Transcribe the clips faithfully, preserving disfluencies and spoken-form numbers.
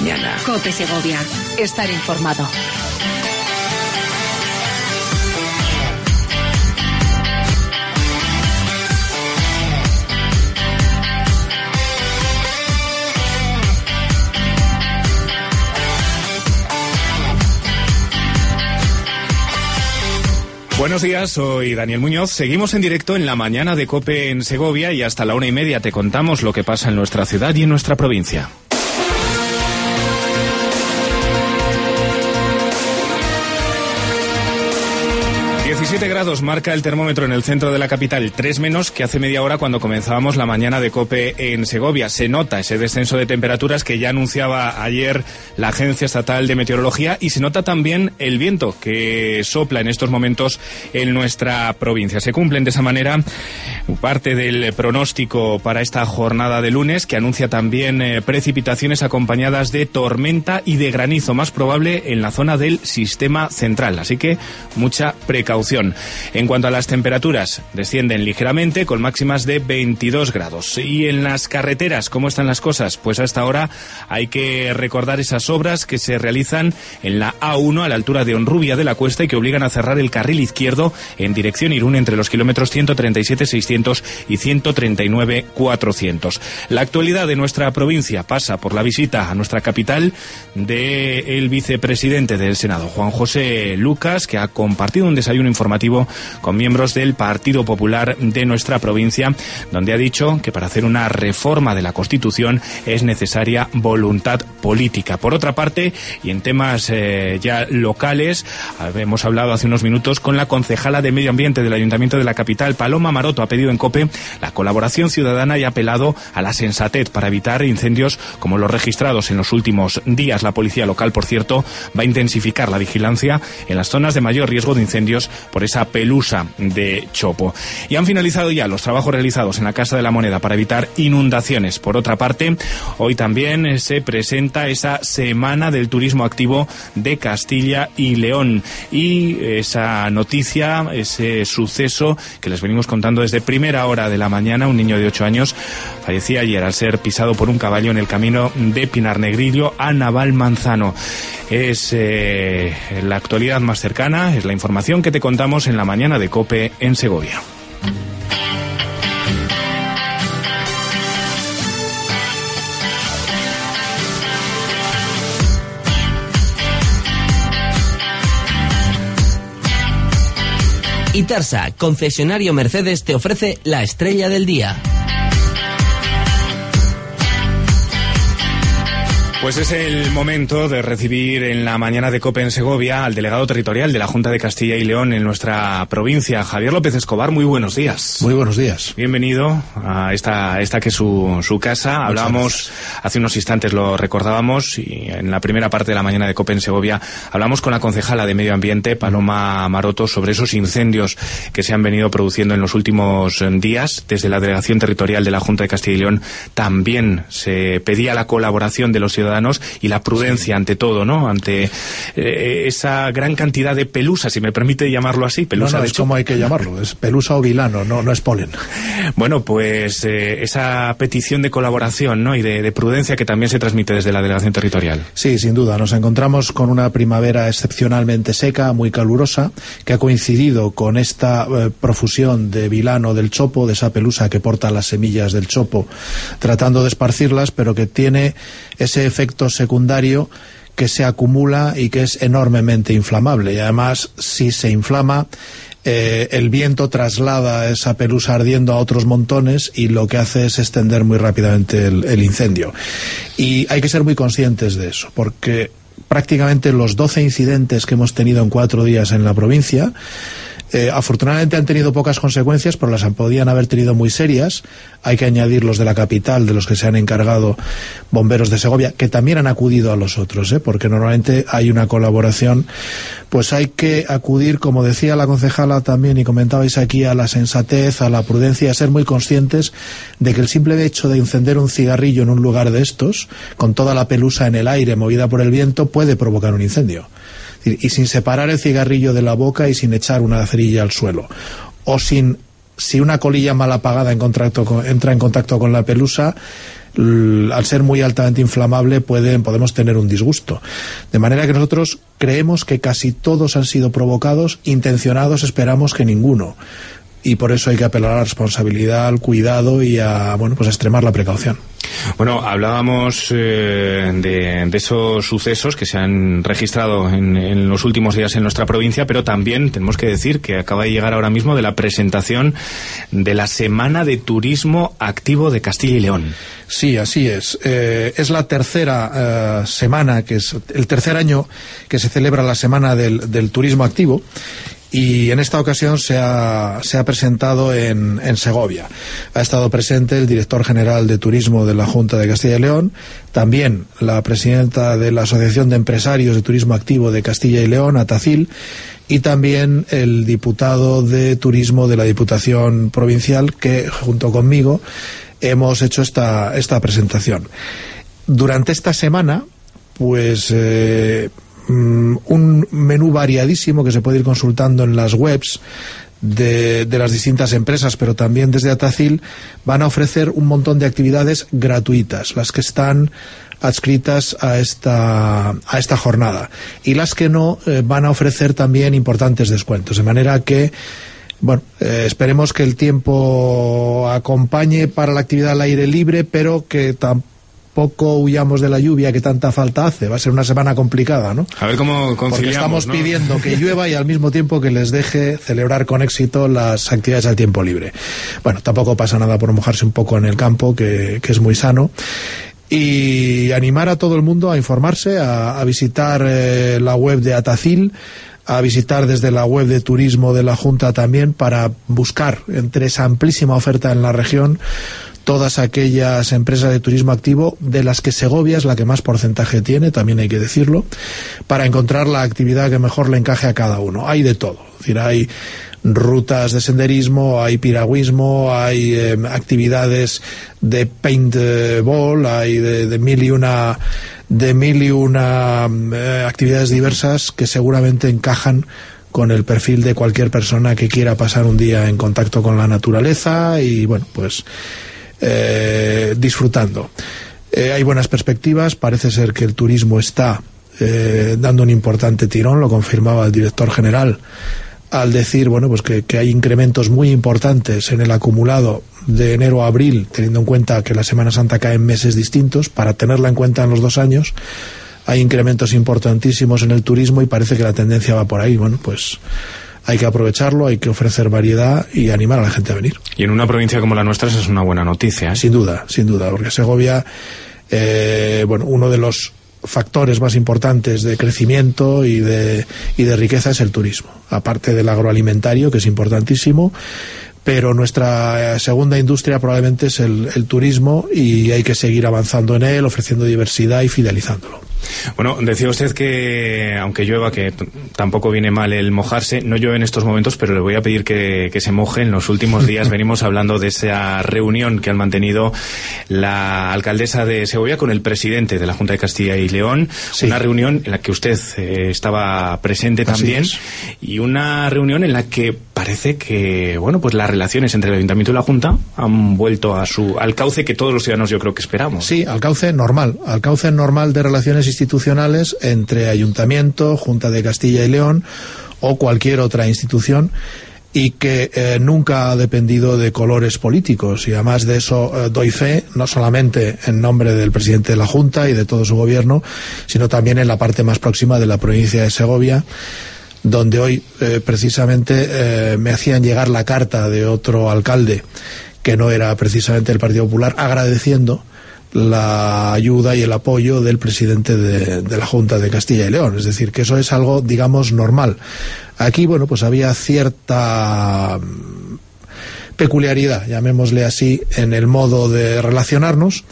mañana. COPE Segovia. Estar informado. Buenos días, soy Daniel Muñoz. Seguimos en directo en la mañana de COPE en Segovia y hasta la una y media te contamos lo que pasa en nuestra ciudad y en nuestra provincia. diecisiete grados marca el termómetro en el centro de la capital, tres menos que hace media hora cuando comenzábamos la mañana de COPE en Segovia. Se nota ese descenso de temperaturas que ya anunciaba ayer la Agencia Estatal de Meteorología y se nota también el viento que sopla en estos momentos en nuestra provincia. Se cumplen de esa manera parte del pronóstico para esta jornada de lunes, que anuncia también eh, precipitaciones acompañadas de tormenta y de granizo, más probable en la zona del sistema central. Así que mucha precaución. En cuanto a las temperaturas, descienden ligeramente con máximas de veintidós grados. Y en las carreteras, ¿cómo están las cosas? Pues hasta ahora hay que recordar esas obras que se realizan en la A uno a la altura de Honrubia de la Cuesta y que obligan a cerrar el carril izquierdo en dirección Irún entre los kilómetros ciento treinta y siete seiscientos y ciento treinta y nueve cuatrocientos. La actualidad de nuestra provincia pasa por la visita a nuestra capital del vicepresidente del Senado, Juan José Lucas, que ha compartido un desayuno informativo con miembros del Partido Popular de nuestra provincia, donde ha dicho que para hacer una reforma de la Constitución es necesaria voluntad política. Por otra parte, y en temas eh, ya locales, hemos hablado hace unos minutos con la concejala de Medio Ambiente del Ayuntamiento de la capital, Paloma Maroto. Ha pedido en COPE la colaboración ciudadana y ha apelado a la sensatez para evitar incendios como los registrados en los últimos días. La policía local, por cierto, va a intensificar la vigilancia en las zonas de mayor riesgo de incendios por esa pelusa de chopo. Y han finalizado ya los trabajos realizados en la Casa de la Moneda para evitar inundaciones. Por otra parte, hoy también se presenta esa Semana del Turismo Activo de Castilla y León. Y esa noticia, ese suceso que les venimos contando desde primera hora de la mañana, un niño de ocho años fallecía ayer al ser pisado por un caballo en el camino de Pinarnegrillo a Navalmanzano. Es eh, la actualidad más cercana, es la información que te contamos en la mañana de COPE en Segovia. Itarsa, concesionario Mercedes, te ofrece la estrella del día. Pues es el momento de recibir en la mañana de COPE en Segovia al delegado territorial de la Junta de Castilla y León en nuestra provincia, Javier López Escobar. Muy buenos días. Muy buenos días. Bienvenido a esta, esta que es su, su casa. Hablábamos hace unos instantes, lo recordábamos, y en la primera parte de la mañana de COPE en Segovia hablamos con la concejala de Medio Ambiente, Paloma Maroto, sobre esos incendios que se han venido produciendo en los últimos días. Desde la Delegación Territorial de la Junta de Castilla y León también se pedía la colaboración de los ciudadanos y la prudencia, sí, ante todo, ¿no? Ante eh, esa gran cantidad de pelusa, si me permite llamarlo así, pelusa no, no, de es chopo. como hay que llamarlo, es pelusa o vilano, no, no es polen. Bueno, pues eh, esa petición de colaboración, ¿no? Y de, de prudencia que también se transmite desde la Delegación Territorial. Sí, sin duda, nos encontramos con una primavera excepcionalmente seca, muy calurosa, que ha coincidido con esta eh, profusión de vilano del chopo, de esa pelusa que porta las semillas del chopo, tratando de esparcirlas, pero que tiene ese efecto secundario que se acumula y que es enormemente inflamable. Y además, si se inflama, eh, el viento traslada esa pelusa ardiendo a otros montones y lo que hace es extender muy rápidamente el, el incendio. Y hay que ser muy conscientes de eso, porque prácticamente los doce incidentes que hemos tenido en cuatro días en la provincia, Eh, afortunadamente han tenido pocas consecuencias, pero las podían haber tenido muy serias. Hay que añadir los de la capital, de los que se han encargado bomberos de Segovia, que también han acudido a los otros, ¿eh? Porque normalmente hay una colaboración. Pues hay que acudir, como decía la concejala también y comentabais aquí, a la sensatez, a la prudencia, a ser muy conscientes de que el simple hecho de encender un cigarrillo en un lugar de estos, con toda la pelusa en el aire movida por el viento, puede provocar un incendio. Y sin separar el cigarrillo de la boca y sin echar una cerilla al suelo, o sin, si una colilla mal apagada en contacto con, entra en contacto con la pelusa, al ser muy altamente inflamable pueden, podemos tener un disgusto. De manera que nosotros creemos que casi todos han sido provocados, intencionados esperamos que ninguno. Y por eso hay que apelar a la responsabilidad, al cuidado y a, bueno, pues a extremar la precaución. Bueno, hablábamos eh, de, de esos sucesos que se han registrado en, en los últimos días en nuestra provincia, pero también tenemos que decir que acaba de llegar ahora mismo de la presentación de la Semana de Turismo Activo de Castilla y León. Sí, así es. Eh, es la tercera eh, semana, que es el tercer año que se celebra la Semana del, del Turismo Activo. Y en esta ocasión se ha, se ha presentado en, en Segovia. Ha estado presente el director general de Turismo de la Junta de Castilla y León, también la presidenta de la Asociación de Empresarios de Turismo Activo de Castilla y León, ATACIL, y también el diputado de Turismo de la Diputación Provincial, que junto conmigo hemos hecho esta, esta presentación. Durante esta semana, pues... Eh, un menú variadísimo que se puede ir consultando en las webs de, de las distintas empresas, pero también desde ATACIL van a ofrecer un montón de actividades gratuitas, las que están adscritas a esta, a esta jornada, y las que no eh, van a ofrecer también importantes descuentos, de manera que bueno, eh, esperemos que el tiempo acompañe para la actividad al aire libre, pero que tampoco poco huyamos de la lluvia que tanta falta hace. Va a ser una semana complicada, ¿no? A ver cómo conciliamos, porque estamos, ¿no?, pidiendo que llueva y al mismo tiempo que les deje celebrar con éxito las actividades al tiempo libre. Bueno, tampoco pasa nada por mojarse un poco en el campo, que, que es muy sano. Y animar a todo el mundo a informarse, a, a visitar eh, la web de ATACIL, a visitar desde la web de turismo de la Junta también, para buscar entre esa amplísima oferta en la región todas aquellas empresas de turismo activo, de las que Segovia es la que más porcentaje tiene, también hay que decirlo, para encontrar la actividad que mejor le encaje a cada uno. Hay de todo, es decir, hay rutas de senderismo, hay piragüismo, hay eh, actividades de paintball, hay de, de mil y una de mil y una eh, actividades diversas que seguramente encajan con el perfil de cualquier persona que quiera pasar un día en contacto con la naturaleza y, bueno, pues Eh, disfrutando. Eh, hay buenas perspectivas, parece ser que el turismo está eh, dando un importante tirón, lo confirmaba el director general al decir, bueno, pues que, que hay incrementos muy importantes en el acumulado de enero a abril, teniendo en cuenta que la Semana Santa cae en meses distintos, para tenerla en cuenta en los dos años. Hay incrementos importantísimos en el turismo y parece que la tendencia va por ahí. Bueno, pues hay que aprovecharlo, hay que ofrecer variedad y animar a la gente a venir. Y en una provincia como la nuestra eso es una buena noticia, ¿eh? Sin duda, sin duda, porque Segovia, eh, bueno, uno de los factores más importantes de crecimiento y de, y de riqueza es el turismo, aparte del agroalimentario, que es importantísimo, pero nuestra segunda industria probablemente es el, el turismo, y hay que seguir avanzando en él, ofreciendo diversidad y fidelizándolo. Bueno, decía usted que aunque llueva, que t- tampoco viene mal el mojarse. No llueve en estos momentos, pero le voy a pedir que, que se moje. En los últimos días venimos hablando de esa reunión que han mantenido la alcaldesa de Segovia con el presidente de la Junta de Castilla y León. Sí. Una reunión en la que usted eh, estaba presente también, y una reunión en la que parece que, bueno, pues las relaciones entre el Ayuntamiento y la Junta han vuelto a su al cauce que todos los ciudadanos yo creo que esperamos. Sí, al cauce normal, al cauce normal de relaciones institucionales entre Ayuntamiento, Junta de Castilla y León o cualquier otra institución, y que eh, nunca ha dependido de colores políticos, y además de eso eh, doy fe, no solamente en nombre del presidente de la Junta y de todo su gobierno, sino también en la parte más próxima de la provincia de Segovia, donde hoy eh, precisamente eh, me hacían llegar la carta de otro alcalde que no era precisamente el Partido Popular, agradeciendo la ayuda y el apoyo del presidente de, de la Junta de Castilla y León. Es decir, que eso es algo, digamos, normal. Aquí, bueno, pues había cierta peculiaridad, llamémosle así, en el modo de relacionarnos,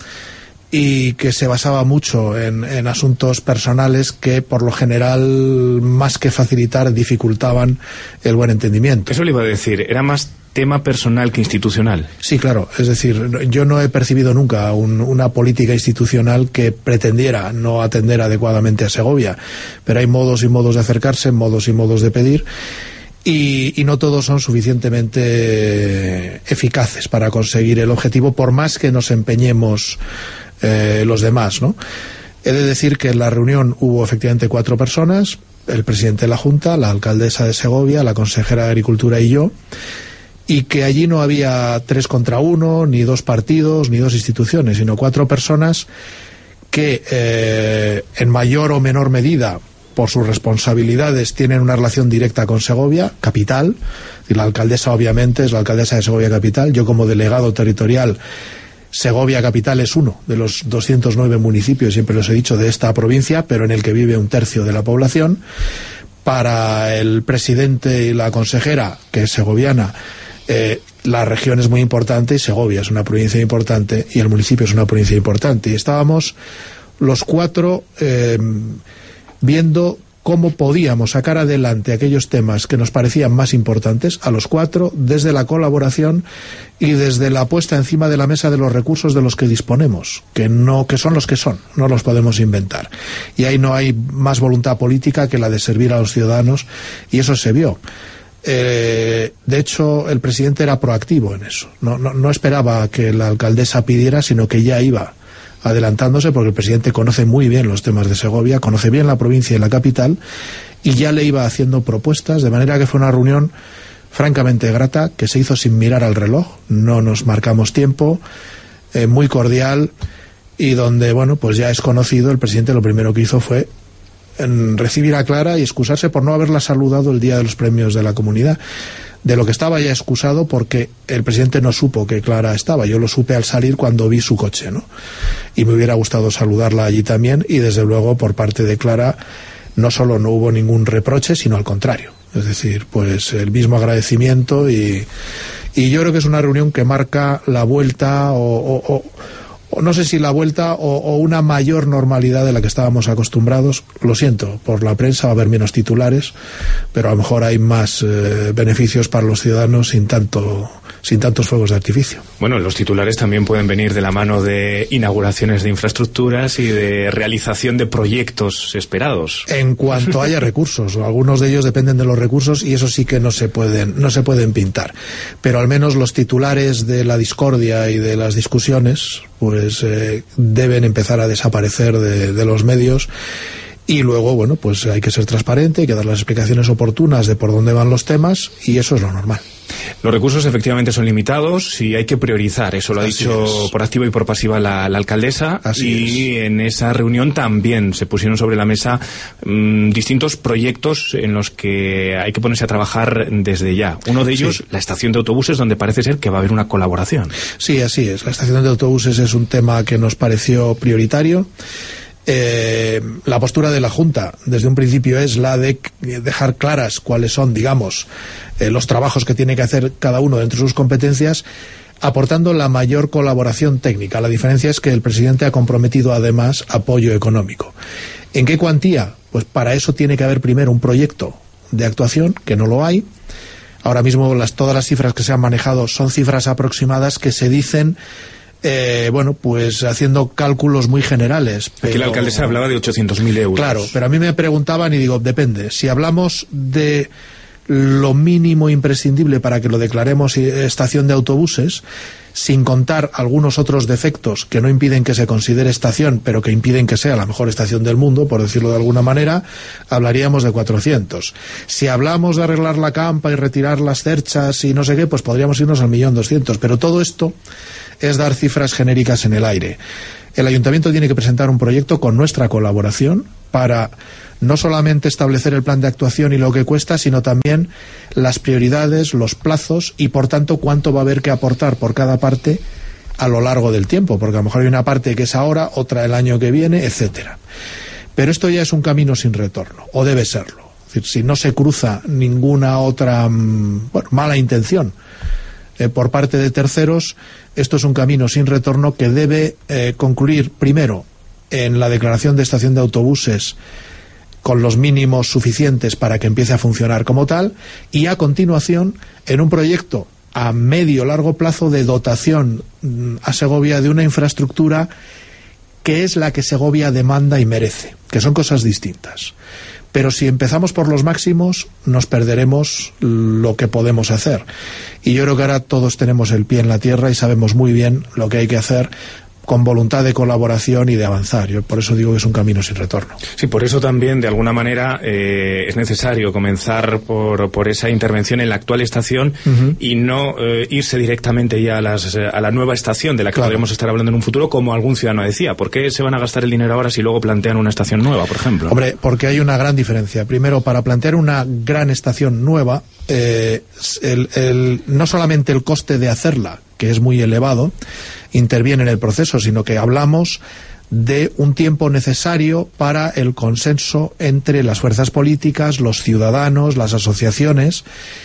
y que se basaba mucho en, en asuntos personales que, por lo general, más que facilitar, dificultaban el buen entendimiento. Eso le iba a decir, era más tema personal que institucional. Sí, claro, es decir, yo no he percibido nunca un, una política institucional que pretendiera no atender adecuadamente a Segovia, pero hay modos y modos de acercarse, modos y modos de pedir, y, y no todos son suficientemente eficaces para conseguir el objetivo, por más que nos empeñemos eh, los demás, ¿no? He de decir que en la reunión hubo efectivamente cuatro personas: el presidente de la Junta, la alcaldesa de Segovia, la consejera de Agricultura y yo, y que allí no había tres contra uno, ni dos partidos, ni dos instituciones, sino cuatro personas que eh, en mayor o menor medida, por sus responsabilidades, tienen una relación directa con Segovia capital. Y la alcaldesa obviamente es la alcaldesa de Segovia capital. Yo, como delegado territorial, Segovia capital es uno de los doscientos nueve municipios, siempre los he dicho, de esta provincia, pero en el que vive un tercio de la población. Para el presidente y la consejera, que es segoviana, eh, la región es muy importante, y Segovia es una provincia importante y el municipio es una provincia importante. Y estábamos los cuatro eh, viendo cómo podíamos sacar adelante aquellos temas que nos parecían más importantes, a los cuatro, desde la colaboración y desde la puesta encima de la mesa de los recursos de los que disponemos, que no, que son los que son, no los podemos inventar. Y ahí no hay más voluntad política que la de servir a los ciudadanos, y eso se vio. Eh, de hecho, el presidente era proactivo en eso. No, no, no esperaba que la alcaldesa pidiera, sino que ya iba adelantándose, porque el presidente conoce muy bien los temas de Segovia, conoce bien la provincia y la capital, y ya le iba haciendo propuestas, de manera que fue una reunión francamente grata, que se hizo sin mirar al reloj, no nos marcamos tiempo, eh, muy cordial, y donde, bueno, pues ya es conocido, el presidente lo primero que hizo fue en recibir a Clara y excusarse por no haberla saludado el día de los premios de la comunidad, de lo que estaba ya excusado, porque el presidente no supo que Clara estaba. Yo lo supe al salir, cuando vi su coche, ¿no? Y me hubiera gustado saludarla allí también, y desde luego por parte de Clara no solo no hubo ningún reproche, sino al contrario, es decir, pues el mismo agradecimiento, y, y yo creo que es una reunión que marca la vuelta o, o, o O no sé si la vuelta o, o una mayor normalidad de la que estábamos acostumbrados. Lo siento, por la prensa va a haber menos titulares, pero a lo mejor hay más eh, beneficios para los ciudadanos sin tanto sin tantos fuegos de artificio. Bueno, los titulares también pueden venir de la mano de inauguraciones de infraestructuras y de realización de proyectos esperados. En cuanto haya recursos, algunos de ellos dependen de los recursos, y eso sí que no se pueden no se pueden pintar. Pero al menos los titulares de la discordia y de las discusiones, pues eh, deben empezar a desaparecer de, de los medios. Y luego, bueno, pues hay que ser transparente, hay que dar las explicaciones oportunas de por dónde van los temas, y eso es lo normal. Los recursos efectivamente son limitados y hay que priorizar, eso lo ha Así dicho es. por activa y por pasiva la, la alcaldesa. Así y es. En esa reunión también se pusieron sobre la mesa mmm, distintos proyectos en los que hay que ponerse a trabajar desde ya. Uno de ellos, sí. la estación de autobuses, donde parece ser que va a haber una colaboración. Sí, así es. La estación de autobuses es un tema que nos pareció prioritario. Eh, la postura de la Junta desde un principio es la de dejar claras cuáles son, digamos, eh, los trabajos que tiene que hacer cada uno dentro de sus competencias, aportando la mayor colaboración técnica. La diferencia es que el presidente ha comprometido además apoyo económico. ¿En qué cuantía? Pues para eso tiene que haber primero un proyecto de actuación, que no lo hay. Ahora mismo las, todas las cifras que se han manejado son cifras aproximadas que se dicen Eh, bueno, pues haciendo cálculos muy generales. Pero... Aquí la alcaldesa hablaba de ochocientos mil euros. Claro, pero a mí me preguntaban y digo, depende. Si hablamos de lo mínimo imprescindible para que lo declaremos estación de autobuses, sin contar algunos otros defectos que no impiden que se considere estación, pero que impiden que sea la mejor estación del mundo, por decirlo de alguna manera, hablaríamos de cuatrocientos. Si hablamos de arreglar la campa y retirar las cerchas y no sé qué, pues podríamos irnos al millón doscientos. Pero todo esto es dar cifras genéricas en el aire. El ayuntamiento tiene que presentar un proyecto con nuestra colaboración para no solamente establecer el plan de actuación y lo que cuesta, sino también las prioridades, los plazos y, por tanto, cuánto va a haber que aportar por cada parte a lo largo del tiempo, porque a lo mejor hay una parte que es ahora, otra el año que viene, etcétera. Pero esto ya es un camino sin retorno, o debe serlo. Es decir, si no se cruza ninguna otra bueno, mala intención Eh, por parte de terceros, esto es un camino sin retorno que debe eh, concluir primero en la declaración de estación de autobuses con los mínimos suficientes para que empiece a funcionar como tal, y a continuación en un proyecto a medio largo plazo de dotación a Segovia de una infraestructura que es la que Segovia demanda y merece, que son cosas distintas. Pero si empezamos por los máximos, nos perderemos lo que podemos hacer. Y yo creo que ahora todos tenemos el pie en la tierra y sabemos muy bien lo que hay que hacer, con voluntad de colaboración y de avanzar. Yo por eso digo que es un camino sin retorno. Sí, por eso también, de alguna manera, eh, es necesario comenzar por, por esa intervención en la actual estación uh-huh. y no eh, irse directamente ya a, las, a la nueva estación de la que claro. podríamos estar hablando en un futuro, como algún ciudadano decía. ¿Por qué se van a gastar el dinero ahora si luego plantean una estación nueva, por ejemplo? Hombre, porque hay una gran diferencia. Primero, para plantear una gran estación nueva, eh, el, el, no solamente el coste de hacerla, que es muy elevado, interviene en el proceso, sino que hablamos de un tiempo necesario para el consenso entre las fuerzas políticas, los ciudadanos, las asociaciones,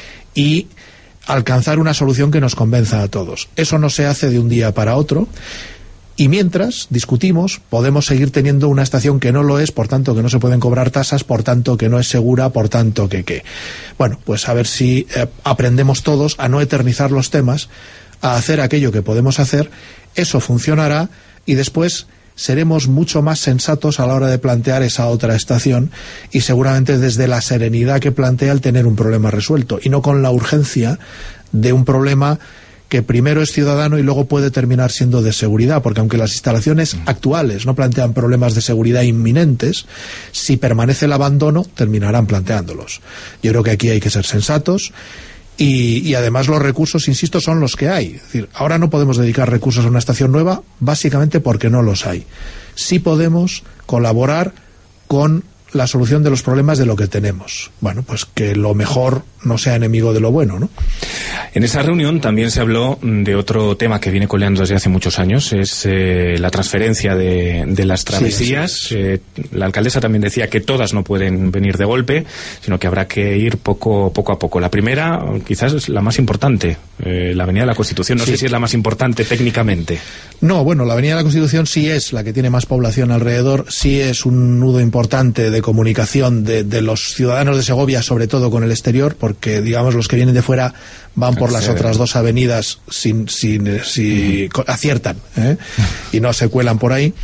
y alcanzar una solución que nos convenza a todos. Eso no se hace de un día para otro, y mientras discutimos, podemos seguir teniendo una estación que no lo es, por tanto que no se pueden cobrar tasas, por tanto que no es segura, por tanto que qué. Bueno, pues a ver si eh, aprendemos todos a no eternizar los temas, a hacer aquello que podemos hacer. Eso funcionará y después seremos mucho más sensatos a la hora de plantear esa otra estación, y seguramente desde la serenidad que plantea el tener un problema resuelto, y no con la urgencia de un problema que primero es ciudadano y luego puede terminar siendo de seguridad, porque aunque las instalaciones actuales no plantean problemas de seguridad inminentes, si permanece el abandono, terminarán planteándolos. Yo creo que aquí hay que ser sensatos. Y, y además los recursos, insisto, son los que hay. Es decir, ahora no podemos dedicar recursos a una estación nueva, básicamente porque no los hay. Sí podemos colaborar con la solución de los problemas de lo que tenemos. Bueno, pues que lo mejor no sea enemigo de lo bueno, ¿no? En esa reunión también se habló de otro tema que viene coleando desde hace muchos años, es eh, la transferencia de, de las travesías. Sí, sí, sí. Eh, la alcaldesa también decía que todas no pueden venir de golpe, sino que habrá que ir poco, poco a poco. La primera, quizás es la más importante, eh, la Avenida de la Constitución. No sí. sé si es la más importante técnicamente. No, bueno, la Avenida de la Constitución sí es la que tiene más población alrededor, sí es un nudo importante de comunicación de, de los ciudadanos de Segovia, sobre todo con el exterior, porque, digamos, los que vienen de fuera van por las otras dos avenidas sin, sin, si uh-huh. aciertan, ¿eh? y no se cuelan por ahí.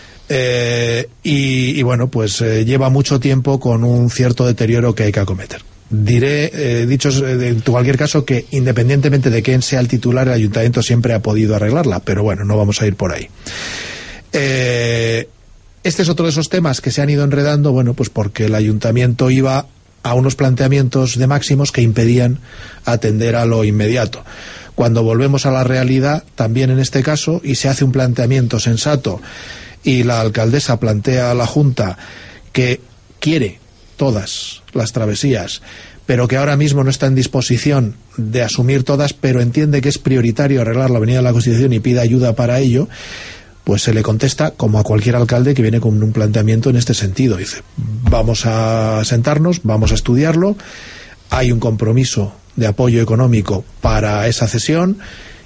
Eh, y, y bueno, pues eh, lleva mucho tiempo con un cierto deterioro que hay que acometer. Diré, eh, dicho en cualquier caso, que independientemente de quién sea el titular, el ayuntamiento siempre ha podido arreglarla, pero bueno, no vamos a ir por ahí. Eh, este es otro de esos temas que se han ido enredando, bueno, pues porque el ayuntamiento iba a unos planteamientos de máximos que impedían atender a lo inmediato. Cuando volvemos a la realidad, también en este caso, y se hace un planteamiento sensato, y la alcaldesa plantea a la Junta que quiere todas las travesías, pero que ahora mismo no está en disposición de asumir todas, pero entiende que es prioritario arreglar la Avenida de la Constitución y pide ayuda para ello, pues se le contesta, como a cualquier alcalde que viene con un planteamiento en este sentido. Dice, vamos a sentarnos, vamos a estudiarlo, hay un compromiso de apoyo económico para esa cesión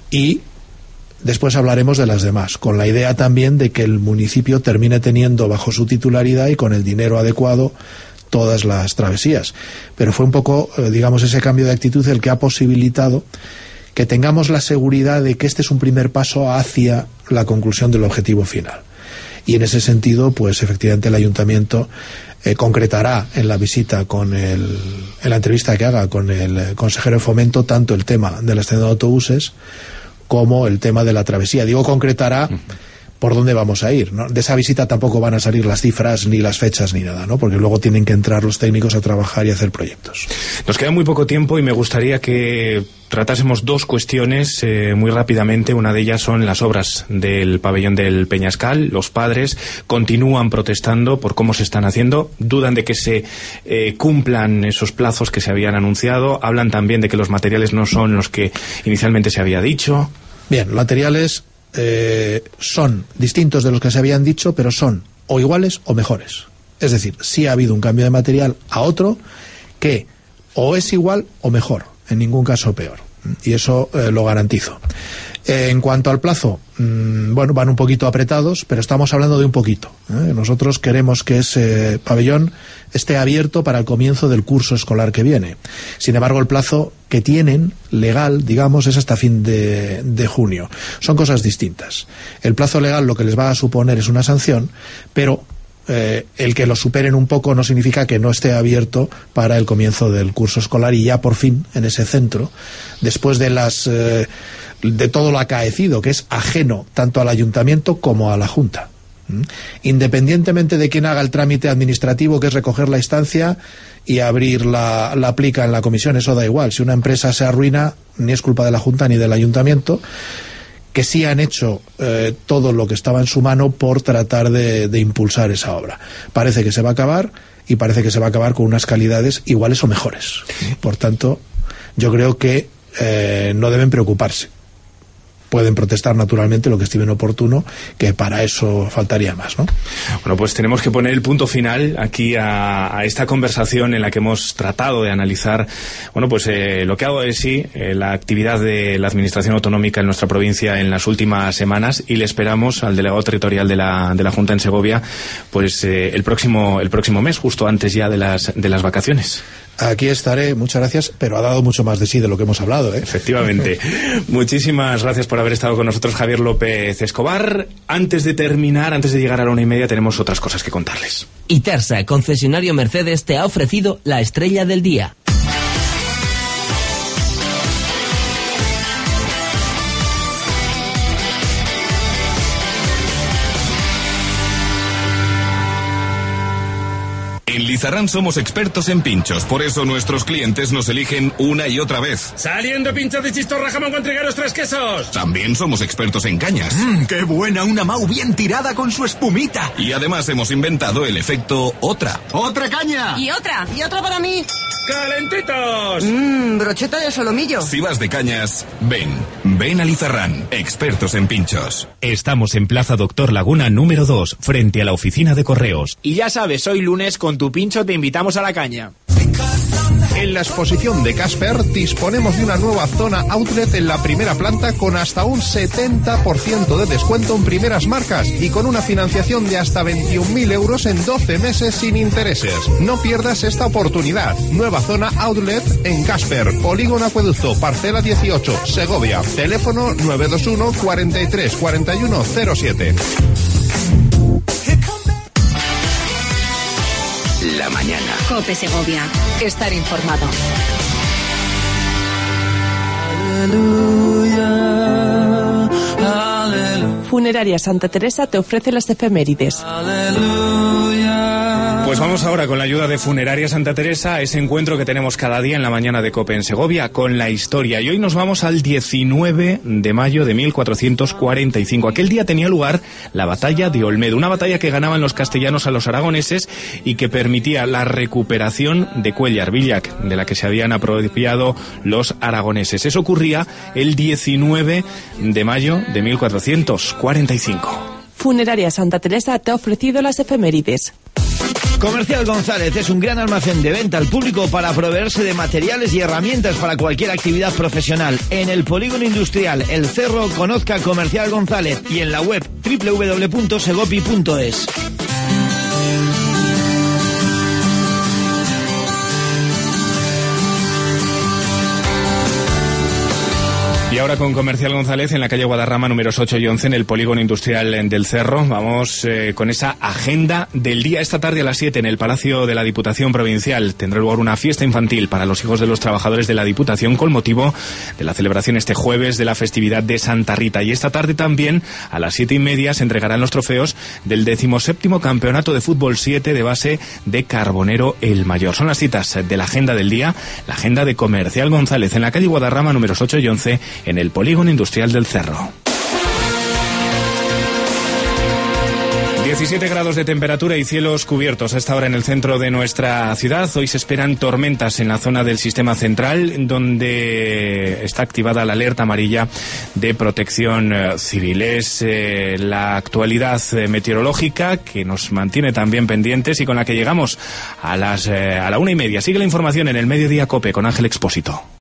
y después hablaremos de las demás, con la idea también de que el municipio termine teniendo bajo su titularidad y con el dinero adecuado todas las travesías. Pero fue un poco, digamos, ese cambio de actitud el que ha posibilitado que tengamos la seguridad de que este es un primer paso hacia la conclusión del objetivo final. Y en ese sentido, pues efectivamente el ayuntamiento eh, concretará en la visita con el, en la entrevista que haga con el consejero de Fomento, tanto el tema de la estación de autobuses como el tema de la travesía. Digo, concretará por dónde vamos a ir, ¿no? De esa visita tampoco van a salir las cifras, ni las fechas, ni nada, ¿no? Porque luego tienen que entrar los técnicos a trabajar y hacer proyectos. Nos queda muy poco tiempo y me gustaría que tratásemos dos cuestiones eh, muy rápidamente. Una de ellas son las obras del pabellón del Peñascal. Los padres continúan protestando por cómo se están haciendo, dudan de que se eh, cumplan esos plazos que se habían anunciado, hablan también de que los materiales no son los que inicialmente se había dicho. Bien, los materiales Eh, son distintos de los que se habían dicho, pero son o iguales o mejores. Es decir, sí ha habido un cambio de material a otro que o es igual o mejor, en ningún caso peor. Y eso eh, lo garantizo. Eh, en cuanto al plazo, mmm, bueno, van un poquito apretados, pero estamos hablando de un poquito, ¿eh? Nosotros queremos que ese pabellón esté abierto para el comienzo del curso escolar que viene. Sin embargo, el plazo que tienen, legal, digamos, es hasta fin de, de junio. Son cosas distintas. El plazo legal lo que les va a suponer es una sanción, pero eh, el que lo superen un poco no significa que no esté abierto para el comienzo del curso escolar, y ya por fin en ese centro, después de las eh, de todo lo acaecido, que es ajeno tanto al ayuntamiento como a la Junta. ¿Mm? Independientemente de quién haga el trámite administrativo, que es recoger la instancia y abrir la, la plica en la comisión, eso da igual. Si una empresa se arruina, ni es culpa de la Junta ni del ayuntamiento, que sí han hecho eh, todo lo que estaba en su mano por tratar de, de impulsar esa obra. Parece que se va a acabar, y parece que se va a acabar con unas calidades iguales o mejores. Por tanto, yo creo que eh, no deben preocuparse. Pueden protestar naturalmente lo que estimen oportuno, que para eso faltaría más, ¿no? Bueno, pues tenemos que poner el punto final aquí a, a esta conversación en la que hemos tratado de analizar, bueno, pues eh, lo que hago de sí, eh, la actividad de la Administración Autonómica en nuestra provincia en las últimas semanas, y le esperamos al delegado territorial de la, de la Junta en Segovia, pues eh, el próximo el próximo mes, justo antes ya de las, de las vacaciones. Aquí estaré, muchas gracias, pero ha dado mucho más de sí de lo que hemos hablado, ¿eh? Efectivamente. Muchísimas gracias por haber estado con nosotros, Javier López Escobar. Antes de terminar, antes de llegar a la una y media, tenemos otras cosas que contarles. Itersa, concesionario Mercedes, te ha ofrecido la estrella del día. En Lizarrán somos expertos en pinchos, por eso nuestros clientes nos eligen una y otra vez. ¡Saliendo pinchos de chistorra, jamón con trigueros, tres quesos! También somos expertos en cañas. ¡Mmm, qué buena! Una Mau bien tirada con su espumita. Y además hemos inventado el efecto otra. ¡Otra caña! Y otra, y otra para mí. ¡Calentitos! Mmm, brocheta de solomillo. Si vas de cañas, ven. Ven a Lizarrán, expertos en pinchos. Estamos en Plaza Doctor Laguna número dos, frente a la oficina de correos. Y ya sabes, hoy lunes con tu pincho te invitamos a la caña. En la exposición de Casper disponemos de una nueva zona outlet en la primera planta con hasta un setenta por ciento de descuento en primeras marcas y con una financiación de hasta veintiún mil euros en doce meses sin intereses. No pierdas esta oportunidad. Nueva zona outlet en Casper, Polígono Acueducto, parcela dieciocho, Segovia. Teléfono nueve dos uno, cuarenta y tres, cuarenta y uno cero siete. La mañana. COPE Segovia. Estar informado. Aleluya, aleluya. Funeraria Santa Teresa te ofrece las efemérides. Aleluya. Pues vamos ahora, con la ayuda de Funeraria Santa Teresa, a ese encuentro que tenemos cada día en la mañana de COPE en Segovia con la historia. Y hoy nos vamos al diecinueve de mayo de mil cuatrocientos cuarenta y cinco. Aquel día tenía lugar la batalla de Olmedo, una batalla que ganaban los castellanos a los aragoneses y que permitía la recuperación de Cuéllar, Villac, de la que se habían apropiado los aragoneses. Eso ocurría el diecinueve de mayo de mil cuatrocientos cuarenta y cinco. Funeraria Santa Teresa te ha ofrecido las efemérides. Comercial González es un gran almacén de venta al público para proveerse de materiales y herramientas para cualquier actividad profesional. En el Polígono Industrial El Cerro, conozca Comercial González, y en la web doble u doble u doble u punto segopi punto es. Y ahora con Comercial González en la calle Guadarrama números ocho y once en el Polígono Industrial del Cerro. Vamos eh, con esa agenda del día. Esta tarde a las siete en el Palacio de la Diputación Provincial tendrá lugar una fiesta infantil para los hijos de los trabajadores de la Diputación con motivo de la celebración este jueves de la festividad de Santa Rita. Y esta tarde también a las siete y media se entregarán los trofeos del decimoséptimo Campeonato de Fútbol siete de base de Carbonero el Mayor. Son las citas de la agenda del día, la agenda de Comercial González en la calle Guadarrama números ocho y once en el Polígono Industrial del Cerro. diecisiete grados de temperatura y cielos cubiertos a esta hora en el centro de nuestra ciudad. Hoy se esperan tormentas en la zona del sistema central, donde está activada la alerta amarilla de protección civil. Es eh, la actualidad eh, meteorológica que nos mantiene también pendientes y con la que llegamos a las eh, a la una y media. Sigue la información en el Mediodía COPE con Ángel Expósito.